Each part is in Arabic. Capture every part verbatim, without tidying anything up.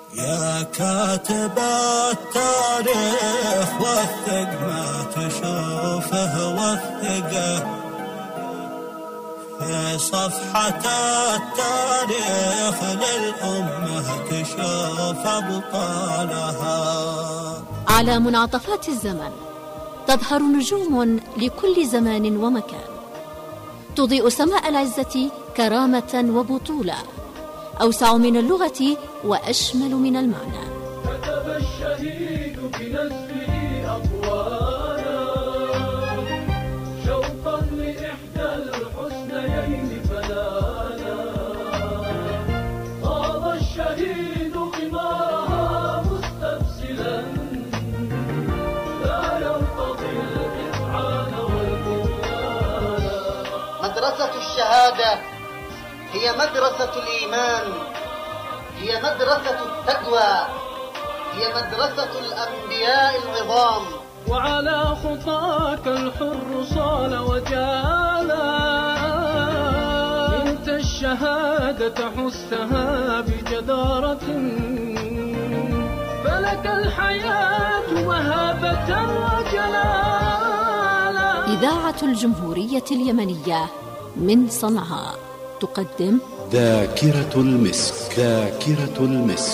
يا كاتب التاريخ وثق ما تشوفه وثقه في صفحة التاريخ للأمة كشوف أبطالها. على منعطفات الزمن تظهر نجوم لكل زمان ومكان، تضيء سماء العزة كرامة وبطولة، أوسع من اللغة وأشمل من المعنى. كتب الشهيد بنزله أطوالا شوقا لإحدى الحسنيين فلالا، طاب الشهيد غمارها مستبسلا لا يرتضي الإذعان والبغيانا. مدرسة الشهادة هي مدرسة الإيمان، هي مدرسة التقوى، هي مدرسة الأنبياء العظام. وعلى خطاك الحر صال وجالا، انت الشهادة حستها بجدارة، فلك الحياة مهابة وجلالا. إذاعة الجمهورية اليمنية من صنعاء تقدم ذاكرة المسك. ذاكرة المسك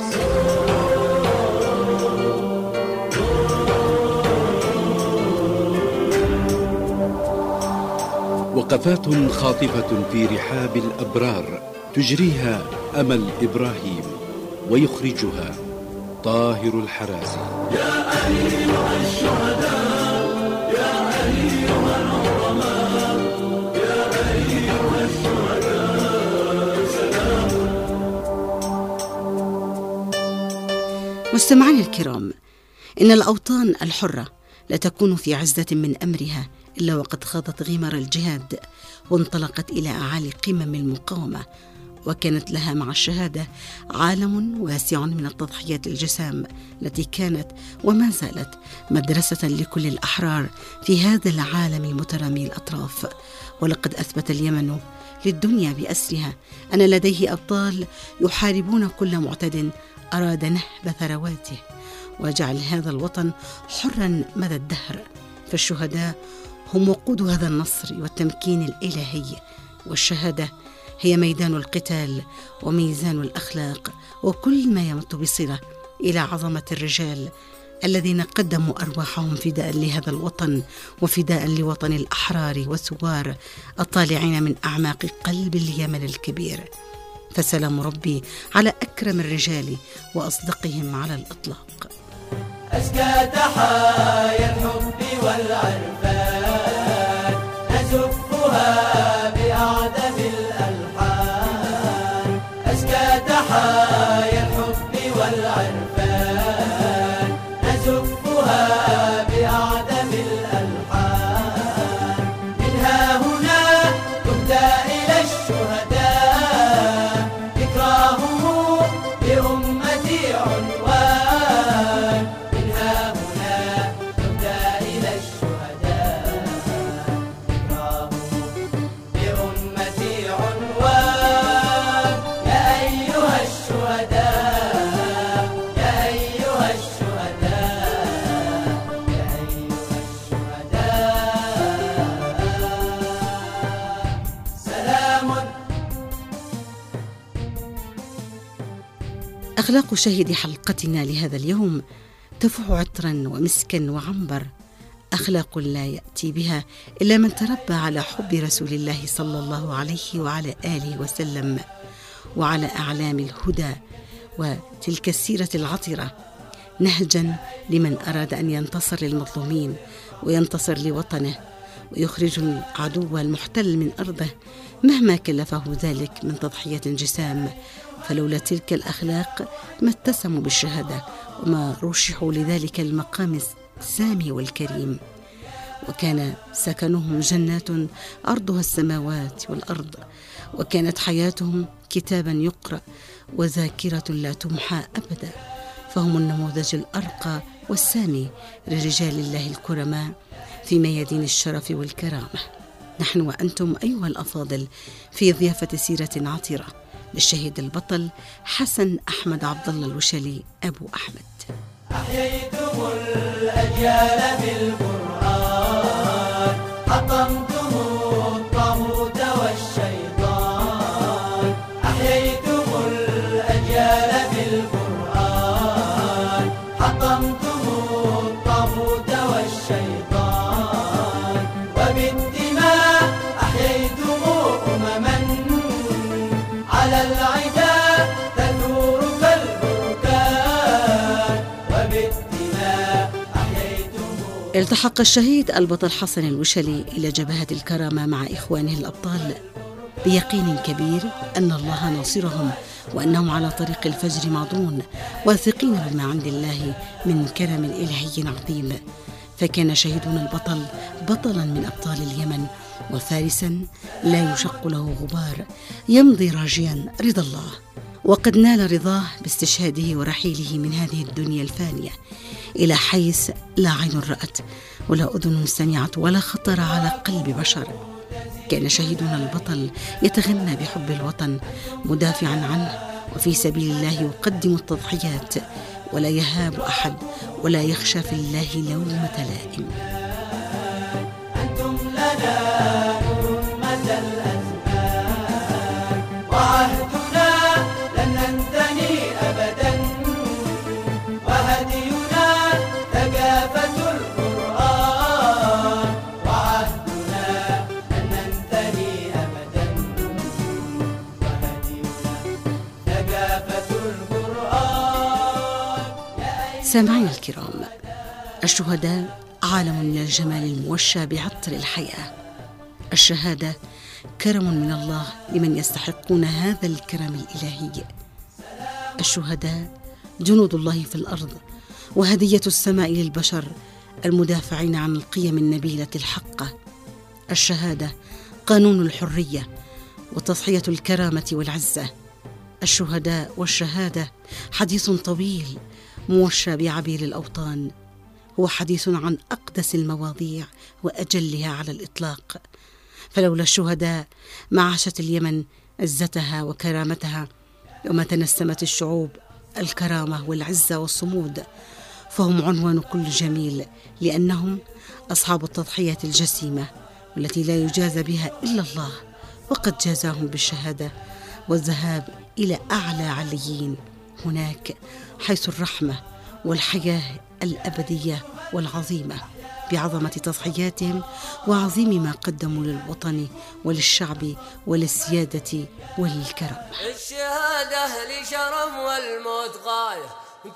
وقفات خاطفة في رحاب الأبرار، تجريها أمل إبراهيم ويخرجها طاهر الحرازي. يا أيها الشهداء، يا أيها العظماء، يا أيها الشهداء سلام. مستمعينا الكرام، إن الأوطان الحرة لا تكون في عزة من أمرها إلا وقد خاضت غمار الجهاد وانطلقت إلى أعالي قمم المقاومة، وكانت لها مع الشهادة عالم واسع من التضحيات الجسام التي كانت وما زالت مدرسة لكل الأحرار في هذا العالم المترامي الأطراف. ولقد أثبت اليمن للدنيا بأسرها أن لديه أبطال يحاربون كل معتد أراد نهب ثرواته وجعل هذا الوطن حرا مدى الدهر. فالشهداء هم وقود هذا النصر والتمكين الإلهي، والشهادة هي ميدان القتال وميزان الأخلاق وكل ما يمت بصلة إلى عظمة الرجال الذين قدموا أرواحهم فداء لهذا الوطن وفداء لوطن الأحرار والثوار الطالعين من أعماق قلب اليمن الكبير. فسلام ربي على أكرم الرجال وأصدقهم على الإطلاق. أزكى تحايا الحب والعرفان نزفها بأعذب الألحان. أزكى تحايا الحب والعرفان نزفها بأعذب الألحان. منها هنا تهدى إلى الشهداء ذكراهم لأمتي عنوان. منها هنا تهدى إلى الشهداء ذكراهم لأمتي عنوان. يا أيها الشهداء، يا أيها الشهداء، يا أيها الشهداء سلام. أخلاق شاهد حلقتنا لهذا اليوم تفوح عطرا ومسكا وعنبر، أخلاق لا يأتي بها إلا من تربى على حب رسول الله صلى الله عليه وعلى آله وسلم وعلى أعلام الهدى وتلك السيرة العطرة، نهجا لمن أراد أن ينتصر للمظلومين وينتصر لوطنه ويخرج العدو المحتل من أرضه مهما كلفه ذلك من تضحية جسام. فلولا تلك الأخلاق ما اتسموا بالشهادة وما رشحوا لذلك المقام السامي والكريم، وكان سكنهم جنات أرضها السماوات والأرض، وكانت حياتهم كتابا يقرأ وذاكرة لا تمحى أبدا. فهم النموذج الأرقى والسامي لرجال الله الكرماء في ميادين الشرف والكرامة. نحن وأنتم أيها الأفاضل في ضيافة سيرة عطرة للشهيد البطل حسن أحمد عبد الله الوشلي أبو أحمد. أحييتم الأجيال بالقرآن، حطمتم الطاغوت والشيطان. أحييتم الأجيال بالقرآن، حطمتم الطاغوت والشيطان. وبالدماء أحييتم أمما على العدا تثور كالبركان. وبالدماء أحييتم. التحق الشهيد البطل حسن الوشلي إلى جبهة الكرامة مع إخوانه الأبطال بيقين كبير أن الله ناصرهم وأنهم على طريق الفجر ماضون، واثقين بما عند الله من كرم إلهي عظيم. فكان شهيدنا البطل بطلا من أبطال اليمن، وفارسا لا يشق له غبار، يمضي راجيا رضا الله، وقد نال رضاه باستشهاده ورحيله من هذه الدنيا الفانية إلى حيث لا عين رأت ولا أذن سمعت ولا خطر على قلب بشر. كان شهيدنا البطل يتغنى بحب الوطن، مدافعا عنه وفي سبيل الله يقدم التضحيات، ولا يهاب أحد ولا يخشى في الله لومة لائم. أنتم لنا نور مدى الأزمان، وعهدنا لن ننتهي أبدا، وهدينا ثقافة القرآن. وعهدنا لن ننتهي أبدا، وهدينا ثقافة القرآن. سامعين الكرام، الشهداء عالم من الجمال الموشى بعطر الحياة. الشهادة كرم من الله لمن يستحقون هذا الكرم الإلهي. الشهداء جنود الله في الأرض، وهدية السماء للبشر المدافعين عن القيم النبيلة الحقة. الشهادة قانون الحرية وتضحية الكرامة والعزة. الشهداء والشهادة حديث طويل موشى بعبير الأوطان، هو حديث عن أقدس المواضيع وأجلها على الإطلاق. فلولا الشهداء ما عاشت اليمن عزتها وكرامتها، وما تنسمت الشعوب الكرامة والعزة والصمود. فهم عنوان كل جميل، لأنهم أصحاب التضحية الجسيمة والتي لا يجازى بها إلا الله، وقد جازاهم بالشهادة والذهاب إلى أعلى عليين هناك، حيث الرحمة والحياة الأبدية والعظيمة بعظمة تضحياتهم وعظيم ما قدموا للوطن وللشعب وللسيادة وللكرم. الشهادة لشرف والموت غاية،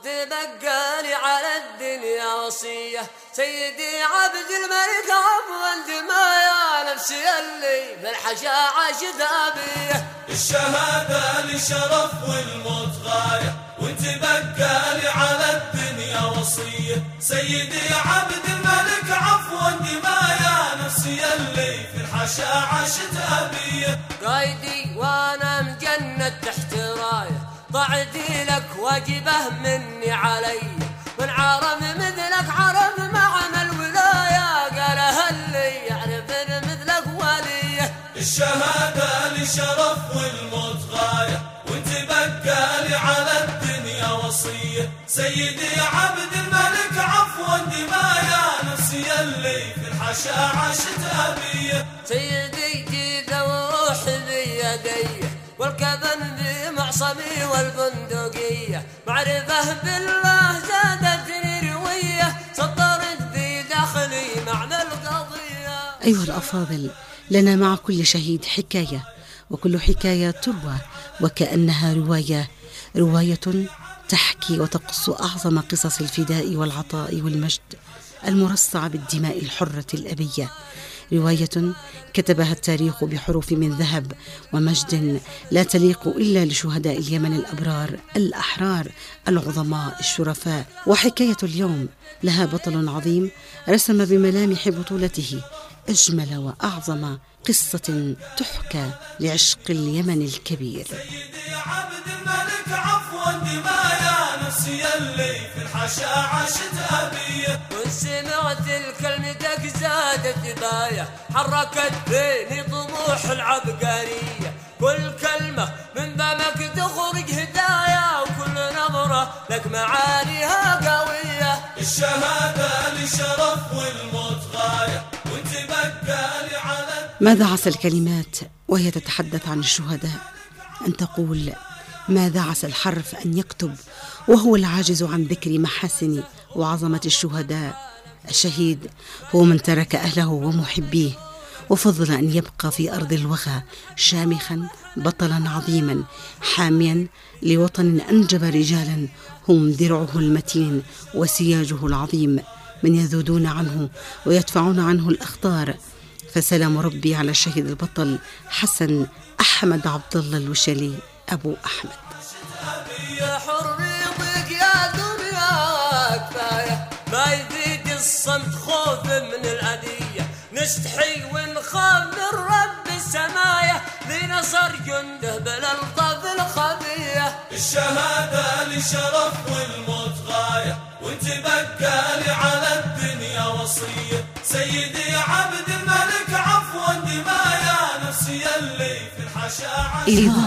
تبقى لي على الدنيا وصية. سيدي عبد الملك عفوا دمايا، نفسي اللي بالحشا عاشت أبيه. الشهادة لشرف والموت غاية، وانت بقى لي على الدنيا وصية. سيدي عبد الملك عفوا دمايا، نفسي اللي في الحشا عاشت أبيه. قايدي وانا مجند تحت راية، ضعتي لك واجبه مني علي. من عرف مثلك عرف معنى الولاية، قالها اللي يعرف مثلك وليه. الشهادة لشرف والموت غاية، وانت بقى لي على الدنيا وصية. سيدي عبد الملك عفوا دمايا، نفسي اللي في الحشا عاشت أبيه. سيدي جيد وروحي بيدي، والكفن بمعصمي والبندقية. معرفة بالله زادتني روية، سطرت في داخلي معنى القضية. أيها الأفاضل، لنا مع كل شهيد حكاية، وكل حكاية تروى وكأنها رواية، رواية تحكي وتقص أعظم قصص الفداء والعطاء والمجد المرصع بالدماء الحرة الأبية. رواية كتبها التاريخ بحروف من ذهب ومجد لا تليق إلا لشهداء اليمن الأبرار الأحرار العظماء الشرفاء. وحكاية اليوم لها بطل عظيم رسم بملامح بطولته أجمل وأعظم قصة تحكى لعشق اليمن الكبير. سيدي عبد الملك عفوا دمايا، نفسي اللي في الحشا عاشت أبيه. وسمعت الكلمتك زادت باية، حركت بيني طموح العبقرية. كل كلمة من فمك تخرج هدايا وكل نظرة لك معانيها قوية. الشهادة لشرف والموت غاية وانت بقالي على. ماذا عسى الكلمات وهي تتحدث عن الشهداء أن تقول؟ ماذا عسى الحرف أن يكتب وهو العاجز عن ذكر محاسن وعظمة الشهداء؟ الشهيد هو من ترك أهله ومحبيه وفضل أن يبقى في أرض الوغى شامخا بطلا عظيما حاميا لوطن أنجب رجالا هم درعه المتين وسياجه العظيم من يذودون عنه ويدفعون عنه الأخطار. فسلام ربي على الشهيد البطل حسن أحمد عبد الله الوشلي أبو أحمد. يا حريتك يا دنيا كفاية ما يزيد الصمت خوف من الأذية، نستحي ونخاف من رب السماية لنصر جنده بالألطاف الخفية. الشهادة لشرف والموت غاية وانت بقالي على الدنيا وصية. سيدي عبد الملك عفوا دمايا نفسي اللي في الحشاعة.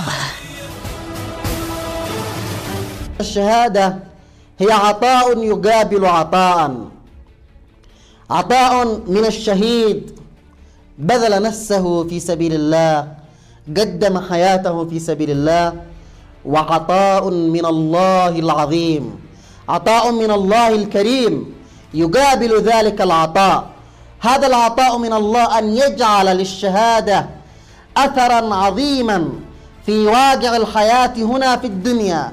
الشهادة هي عطاء يقابل عطاء، عطاء من الشهيد بذل نفسه في سبيل الله، قدم حياته في سبيل الله، وعطاء من الله العظيم، عطاء من الله الكريم يقابل ذلك العطاء. هذا العطاء من الله أن يجعل للشهادة أثرا عظيما في واقع الحياة هنا في الدنيا،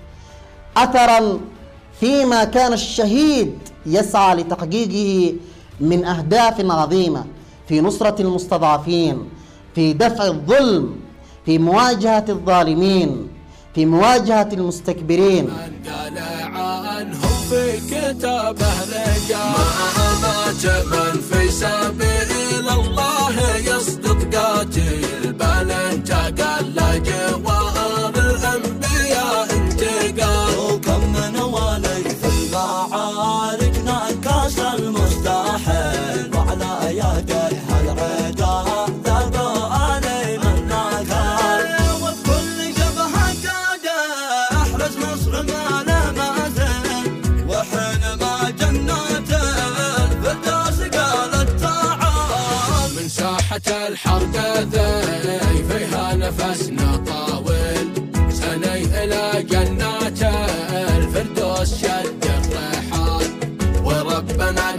أثرا فيما كان الشهيد يسعى لتحقيقه من أهداف عظيمة في نصرة المستضعفين، في دفع الظلم، في مواجهة الظالمين، في مواجهة المستكبرين. من قال عنهم في كتابه رجال مات من في سبيل الله يصدق قاتل، بل انت قال جواب الأنبياء انتقال. وكم من ولي في المعارك نكاس المستحيل وعلى يديها العدا ذاقوا علي من نكال. وبكل جبهة قادة احرز مصر ما له مازال، وحينما جنات الفردوس قالت تعال. من ساحة الحرب ذي فيها نفسنا طاول، سني إلى جنات الفردوس شد الرحال، وربنا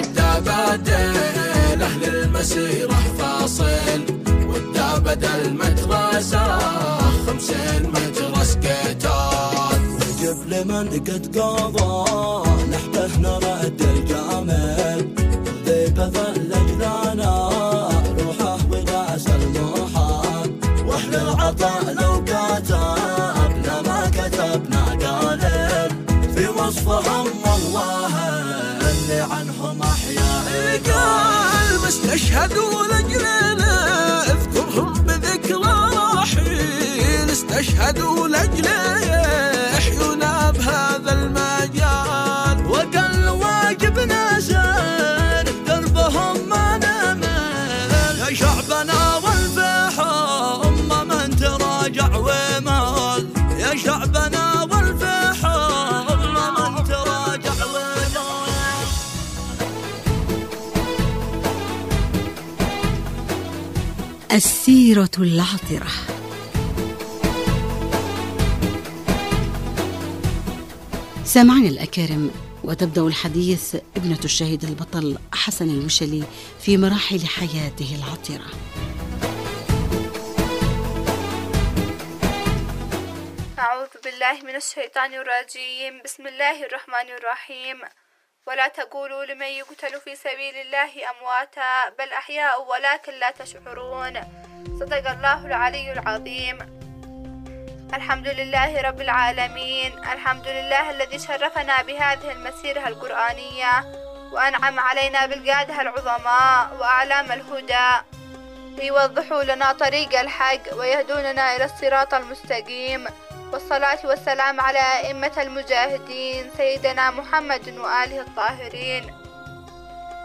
الدبادل أهل المسيرة فاصل، والدابد المدرسة خمسين مجرس قتال. نجيب لمن قد قضى نحته نرد الجامل، ذي بذل أجلنا روحه وناس المحال، واحنا العطاء لو كتبنا ما كتبنا قالل، في وصفهم والله اللي عنهم أحياء قال استشهدوا لأجلنا اذكرهم بذكرى رحيل، استشهدوا لأجلنا احيونا بهذا المجال، وقال واجبنا سير دربهم ما نمل. يا شعبنا والفحم من تراجع ومال، يا شعبنا والفحم من تراجع ومال. السيرة العطرة. سامعنا الأكارم، وتبدأ الحديث ابنة الشهيد البطل حسن الوشلي في مراحل حياته العطرة. أعوذ بالله من الشيطان الرجيم. بسم الله الرحمن الرحيم. ولا تقولوا لمن يقتل في سبيل الله أمواتا بل أحياء ولكن لا تشعرون. صدق الله العلي العظيم. الحمد لله رب العالمين، الحمد لله الذي شرفنا بهذه المسيرة القرآنية وأنعم علينا بالقادة العظماء وأعلام الهدى ليوضحوا لنا طريق الحق ويهدوننا إلى الصراط المستقيم. والصلاة والسلام على أئمة المجاهدين سيدنا محمد وآله الطاهرين.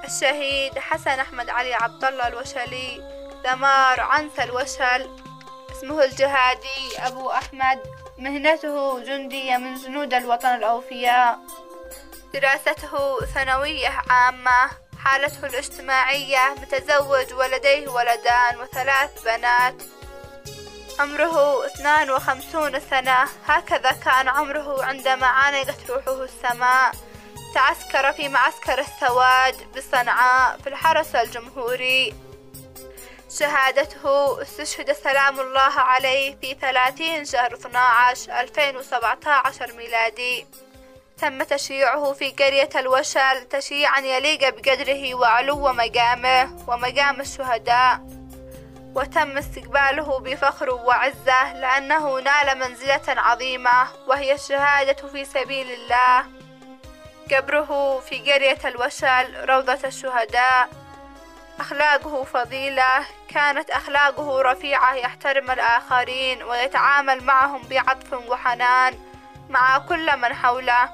الشهيد حسن أحمد علي عبد الله الوشلي ثمار عنس الوشل، اسمه الجهادي أبو أحمد، مهنته جندي من جنود الوطن الأوفياء. دراسته ثانوية عامة. حالته الاجتماعية متزوج ولديه ولدان وثلاث بنات. عمره اثنان وخمسون سنة، هكذا كان عمره عندما عانقت روحه السماء. تعسكر في معسكر السواد بصنعاء في الحرس الجمهوري. شهادته: استشهد سلام الله عليه في ثلاثين شهر اثنا عشر ألفين وسبعة عشر ميلادي. تم تشييعه في قرية الوشل تشييعا يليق بقدره وعلو مقامه ومقام الشهداء، وتم استقباله بفخر وعزة لأنه نال منزلة عظيمة وهي الشهادة في سبيل الله. قبره في قرية الوشل روضة الشهداء. أخلاقه فضيلة، كانت أخلاقه رفيعة، يحترم الآخرين ويتعامل معهم بعطف وحنان مع كل من حوله.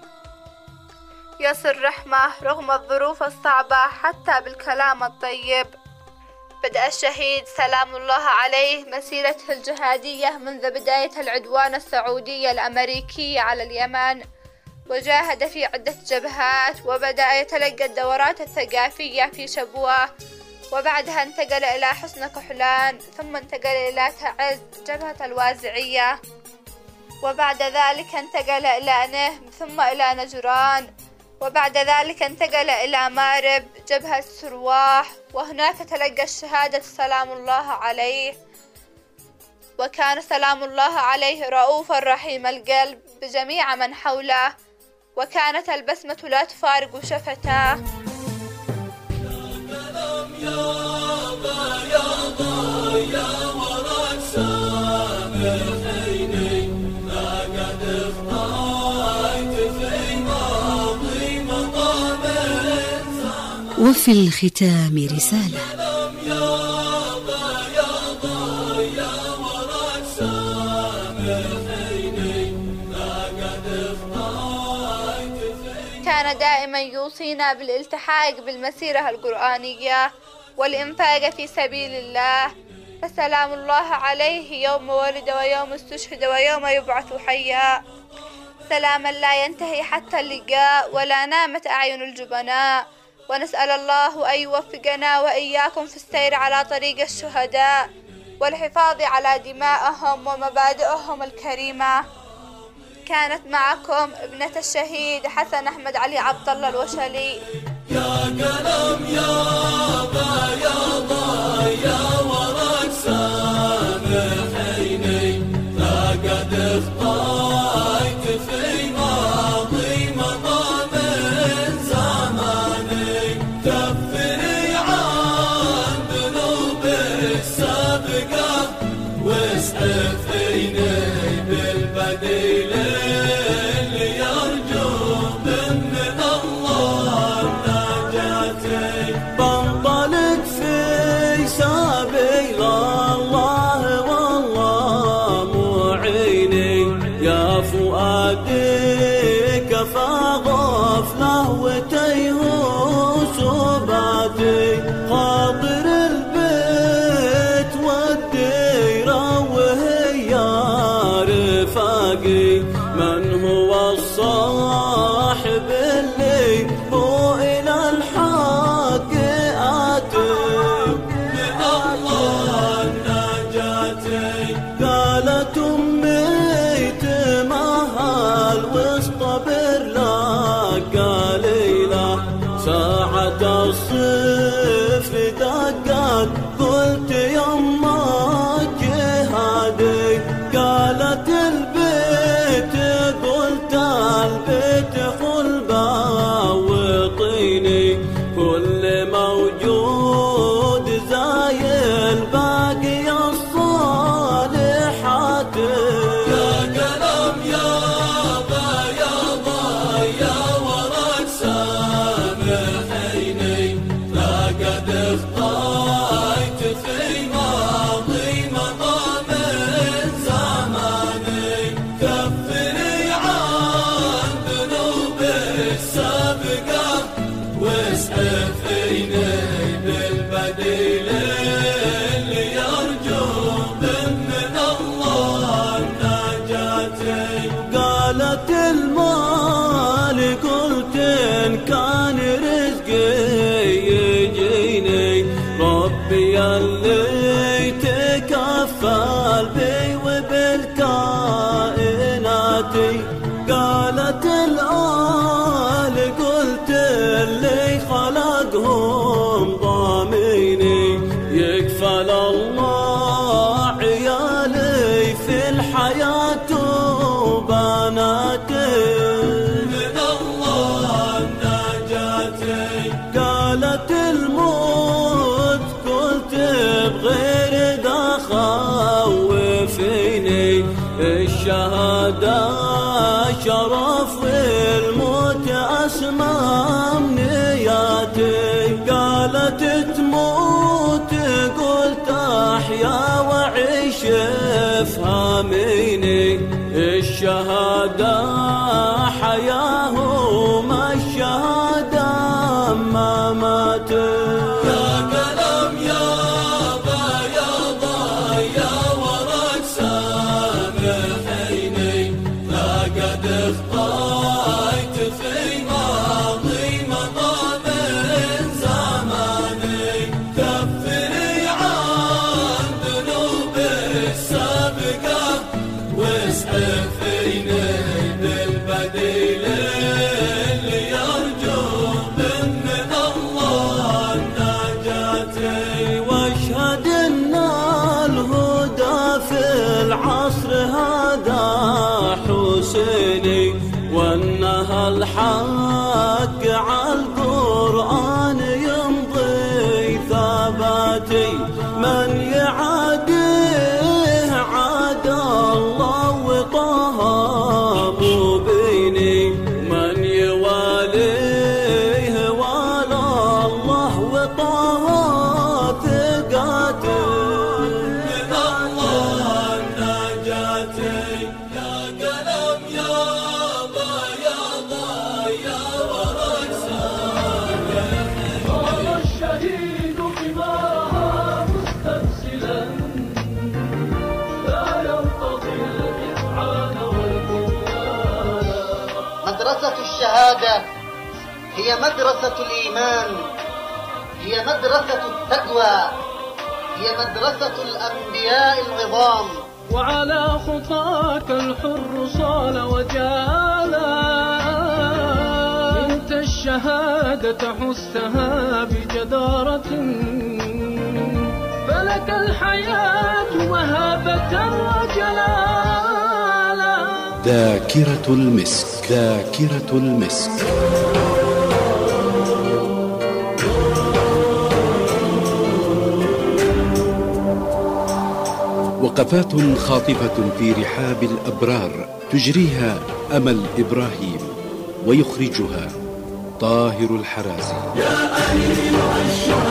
يصل رحمة رغم الظروف الصعبة حتى بالكلام الطيب. بدأ الشهيد سلام الله عليه مسيرته الجهادية منذ بداية العدوان السعودي الأمريكي على اليمن، وجاهد في عدة جبهات، وبدأ يتلقى الدورات الثقافية في شبوة، وبعدها انتقل إلى حصن كحلان، ثم انتقل إلى تعز جبهة الوازعية، وبعد ذلك انتقل إلى نهم ثم إلى نجران، وبعد ذلك انتقل إلى مارب جبهة سرواح، وهناك تلقى الشهادة سلام الله عليه. وكان سلام الله عليه رؤوفا رحيم القلب بجميع من حوله، وكانت البسمة لا تفارق شفتاه. وفي الختام رسالة. كان دائما يوصينا بالالتحاق بالمسيرة القرآنية والإنفاق في سبيل الله، فسلام الله عليه يوم ولد ويوم استشهد ويوم يبعث حيا، سلاما لا ينتهي حتى اللقاء ولا نامت أعين الجبناء. ونسأل الله أن يوفقنا وإياكم في السير على طريق الشهداء والحفاظ على دمائهم ومبادئهم الكريمة. كانت معكم ابنة الشهيد حسن أحمد علي عبد الله الوشلي. يا قلم يابا يابا يا ورق سامحيني، لقد اخطأت في ماضي مضى من زماني، كفني عن ذنوبي السابقة واسعفيني بالبديل اللي يرجو من الله نجاتي. بنطلق في سبيل الله والله معيني، يا فؤادي كفى غفله وتيه سباتي، خاطر البيت والديره وهي رفاقي، من هو الصاحب اللي هو إلى الحق آتي، من الله نجاتي. قالت أمي تمهل واصطبر لك قليلة، ساعة الصفر دقت قلت يما جهادي، قالت البيت قلت المال قلت إن كان رزقي يجيني ربي اللي تكفل بي وبالكائنات. قالت الآل قلت اللي خلقهم ضاميني يكفل الله عيالي في الحياة وبناتي من الله نجاتي. قالت الموت قلت بغير ذا خوفيني الشهادة شرف والموت أسمى أمنياتي. قالت تموت قلت أحيا وعيش افهميني الشهادة حياه وما الشهادة مماتي. يا قلم يابا يابا يا ورق سامحيني لقد اخطيت في ماضي مضى من زماني. كفري عن ذنوبي السابقة واسعفيني بالبديل اللي يرجو من الله نجاتي. واشهد ان الهدى في العصر هذا حسيني وانها الحق على القرآن يمضي ثباتي. من يعاديه عاد الله وطه مبيني من يواليه والى الله وطه ثقاتي من الله نجاتي. يا قلم يابا يابا يا ورق سامحني. قال الشهيد حمارها مستبسلا لا يرتضي الإذعان والبنيان. مدرسة الشهادة هي مدرسة الإيمان، هي مدرسة التقوى، هي مدرسة الأنبياء العظام. وعلى خطاك الحر صال وجالا انت الشهادة حستها بجدارة فلك الحياة وهابة وجلالا. ذاكرة المسك ذاكرة المسك. وقفات خاطفة في رحاب الأبرار تجريها أمل إبراهيم ويخرجها طاهر الحرازي. يا أيها الشهداء